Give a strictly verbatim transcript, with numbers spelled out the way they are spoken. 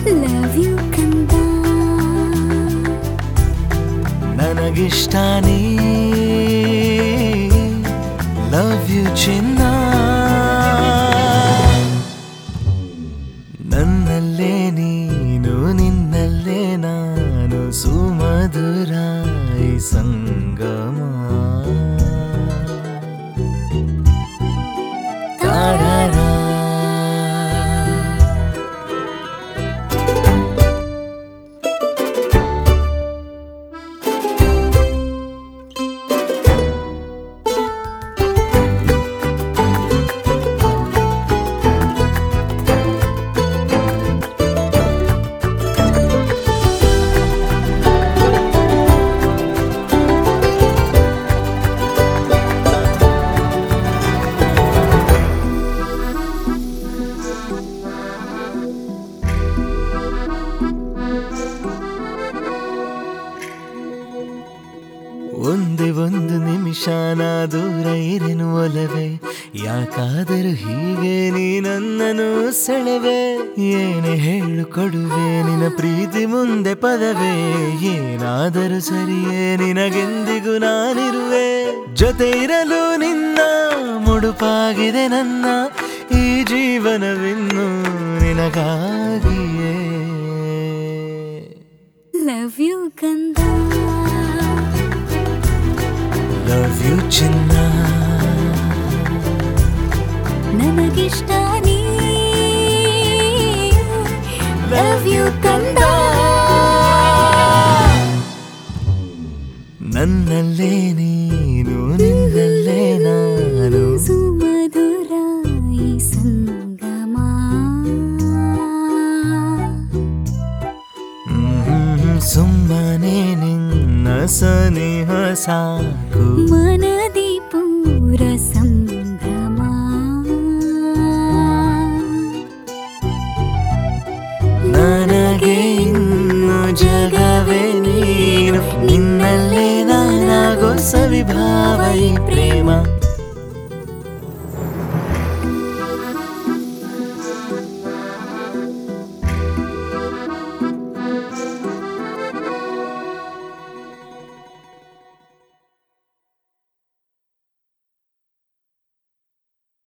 Love you ಕಂದ ನನಗಿಷ್ಟ ನೀ Love you ಚಿನ್ನ ನನ್ನಲ್ಲೇ ನೀನು ನಿನ್ನಲ್ಲೇ ನಾನು ಸುಮಧುರ ಈ ಸಂಗಮ ತಾರಾರ ಒಂದೇ ಒಂದು ನಿಮಿಷ ನಾ ದೂರ ಇರೆನು ಒಲವೇ ಯಾಕಾದರೂ ಹೀಗೆ ನೀ ನನ್ನನ್ನು ಸೆಳೆವೆ ಏನೇ ಹೇಳು ಕೊಡುವೆ ನಿನ್ನ ಪ್ರೀತಿ ಮುಂದೆ ಪದವೇ ಏನಾದರೂ ಸರಿಯೇ ನಿನಗೆಂದಿಗೂ ನಾನಿರುವೆ ಜೊತೆ ಇರಲು ನಿನ್ನ ಮುಡುಪಾಗಿದೆ ನನ್ನ ಈ ಜೀವನವಿನ್ನು ನಿನಗಾಗಿಯೇ Love you ಕಂದ Love you ಚಿನ್ನ ನನಗಿಷ್ಟ ನೀ Love you ಕಂದ ನನ್ನಲ್ಲೇ ನೀನು ನಿನ್ನಲ್ಲೇ ನಾನು ಸುಮಧುರ ಈ ಸಂಗಮ ಹ್ಮ್, ಸುಮ್ಮನೆ ನಿನ್ನ ಸನಿಹ ಸಾಕು ಮನದಿ ಪೂರ ಸಂಭ್ರಮ ನನಗೆ ಇನ್ನು ಜಗವೇ ನೀನು ನಿನ್ನಲ್ಲೇ ನಾನಾಗೋ ಸವಿಭಾವ ಈ ಪ್ರೇಮ